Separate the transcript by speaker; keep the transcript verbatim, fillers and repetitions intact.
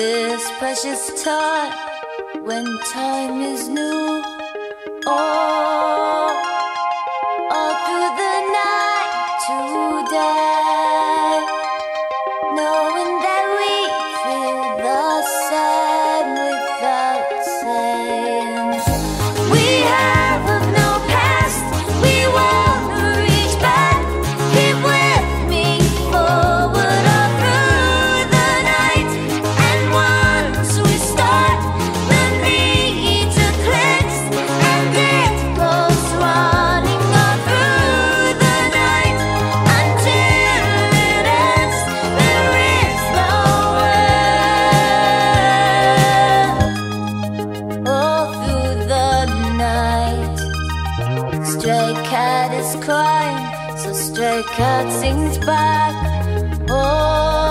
Speaker 1: this precious time when time is new. Oh, all through the night today, knowing that we feel the same without saying. We have of no past, we wanna reach back. Keep with me forward all through the night. And once we start, the need to cleanse, and it goes running all through the night until it ends. There is no end. All through the night, stray cat is crying, so stray cat sings back. Oh.